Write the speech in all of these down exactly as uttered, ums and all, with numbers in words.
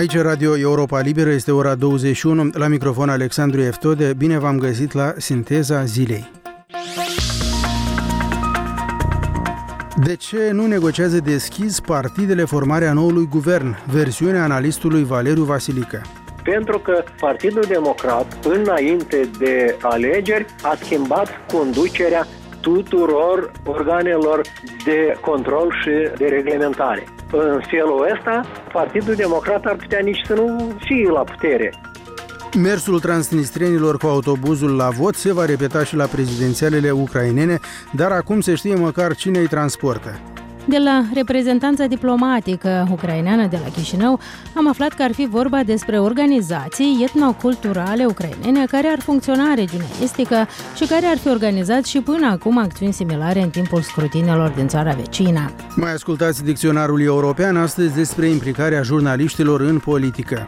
Aici Radio Europa Liberă, este ora douăzeci și unu, la microfon Alexandru Eftode. Bine v-am găsit la Sinteza Zilei. De ce nu negociază deschis partidele formarea noului guvern? Versiunea analistului Valeriu Vasilică. Pentru că Partidul Democrat, înainte de alegeri, a schimbat conducerea tuturor organelor de control și de reglementare. În felul ăsta, Partidul Democrat ar putea nici să nu fie la putere. Mersul transnistrienilor cu autobuzul la vot se va repeta și la prezidențialele ucrainene, dar acum se știe măcar cine îi transportă. De la reprezentanța diplomatică ucraineană de la Chișinău am aflat că ar fi vorba despre organizații etnoculturale ucrainene care ar funcționa în regiunea estică și care ar fi organizat și până acum acțiuni similare în timpul scrutinelor din țara vecină. Mai ascultați dicționarul european astăzi despre implicarea jurnaliștilor în politică.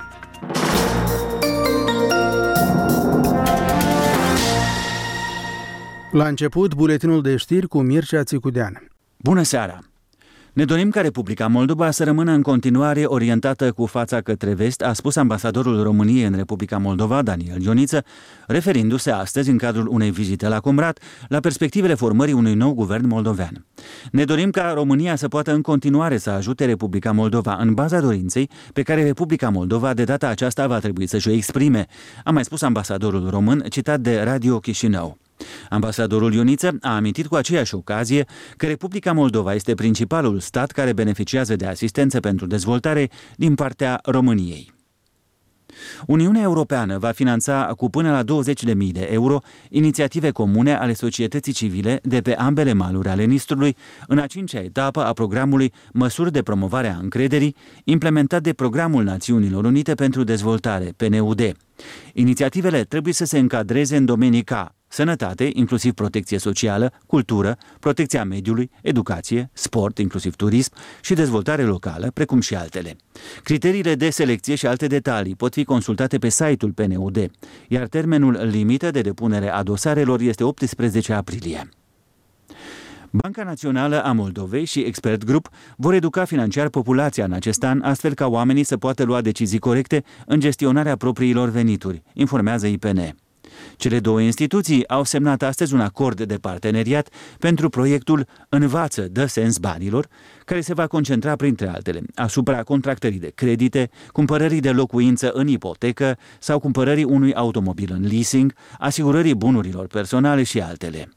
La început, buletinul de știri cu Mircea Țicudean. Bună seara! Ne dorim ca Republica Moldova să rămână în continuare orientată cu fața către vest, a spus ambasadorul României în Republica Moldova, Daniel Ioniță, referindu-se astăzi în cadrul unei vizite la Comrat la perspectivele formării unui nou guvern moldovean. Ne dorim ca România să poată în continuare să ajute Republica Moldova în baza dorinței pe care Republica Moldova de data aceasta va trebui să-și o exprime, a mai spus ambasadorul român, citat de Radio Chișinău. Ambasadorul Ioniță a amintit cu aceeași ocazie că Republica Moldova este principalul stat care beneficiază de asistență pentru dezvoltare din partea României. Uniunea Europeană va finanța cu până la douăzeci de mii de euro inițiative comune ale societății civile de pe ambele maluri ale Nistrului în a cincea etapă a programului Măsuri de promovare a încrederii, implementat de Programul Națiunilor Unite pentru Dezvoltare, P N U D. Inițiativele trebuie să se încadreze în domenii ca sănătate, inclusiv protecție socială, cultură, protecția mediului, educație, sport, inclusiv turism și dezvoltare locală, precum și altele. Criteriile de selecție și alte detalii pot fi consultate pe site-ul P N U D, iar termenul limită de depunere a dosarelor este optsprezece aprilie. Banca Națională a Moldovei și Expert Group vor educa financiar populația în acest an, astfel ca oamenii să poată lua decizii corecte în gestionarea propriilor venituri, informează I P N. Cele două instituții au semnat astăzi un acord de parteneriat pentru proiectul Învață, dă sens banilor, care se va concentra, printre altele, asupra contractării de credite, cumpărării de locuință în ipotecă sau cumpărării unui automobil în leasing, asigurării bunurilor personale și altele.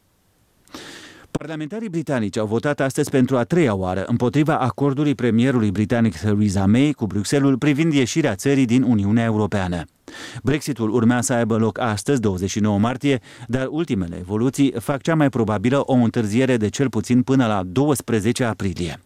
Parlamentarii britanici au votat astăzi pentru a treia oară împotriva acordului premierului britanic Theresa May cu Bruxelles privind ieșirea țării din Uniunea Europeană. Brexitul urmea să aibă loc astăzi, douăzeci și nouă martie, dar ultimele evoluții fac cea mai probabilă o întârziere de cel puțin până la douăsprezece aprilie.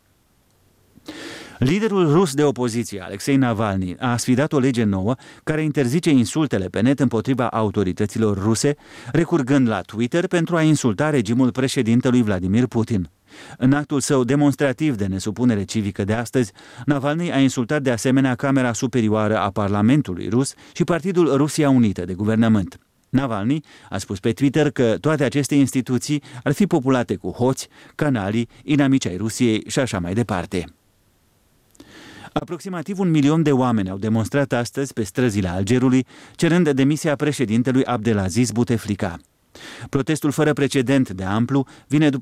Liderul rus de opoziție, Alexei Navalny, a sfidat o lege nouă care interzice insultele pe net împotriva autorităților ruse, recurgând la Twitter pentru a insulta regimul președintelui Vladimir Putin. În actul său demonstrativ de nesupunere civică de astăzi, Navalny a insultat de asemenea Camera Superioară a Parlamentului rus și Partidul Rusia Unită de Guvernământ. Navalny a spus pe Twitter că toate aceste instituții ar fi populate cu hoți, canalii, inamici ai Rusiei și așa mai departe. Aproximativ un milion de oameni au demonstrat astăzi pe străzile Algerului, cerând demisia președintelui Abdelaziz Bouteflika. Protestul fără precedent de amplu vine după